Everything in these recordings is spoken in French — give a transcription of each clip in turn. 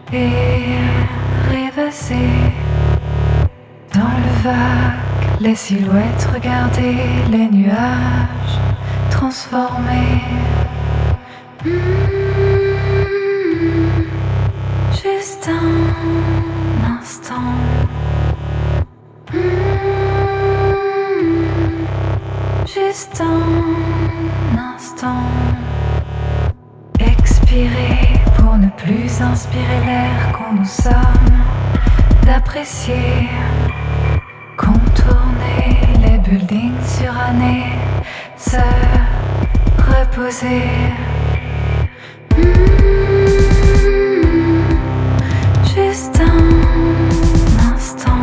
et rêvasser dans le vague, les silhouettes regarder les nuages transformés. Juste un instant. Juste un instant. Expirer pour ne plus inspirer l'air qu'on nous sommes. D'apprécier, contourner les buildings surannés, se reposer. Juste un instant.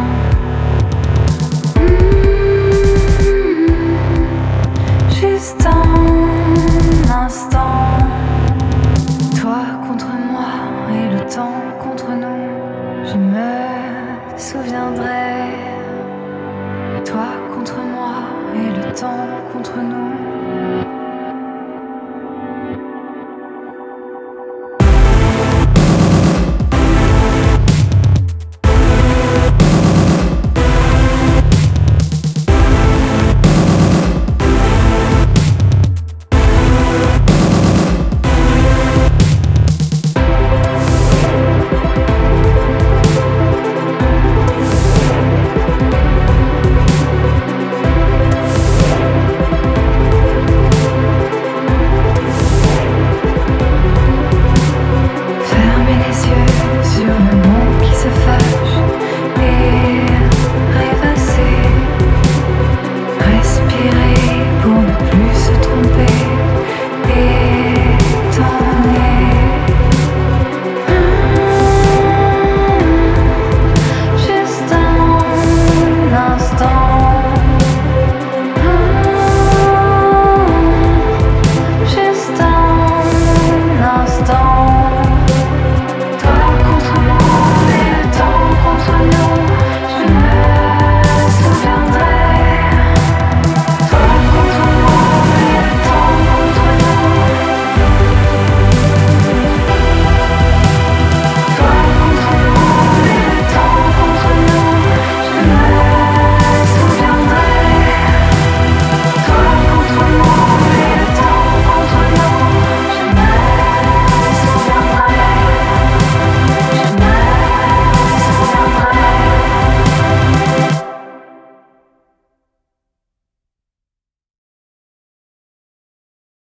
Juste un instant. Toi contre moi et le temps contre nous. Je me souviendrai. Toi contre moi et le temps contre nous.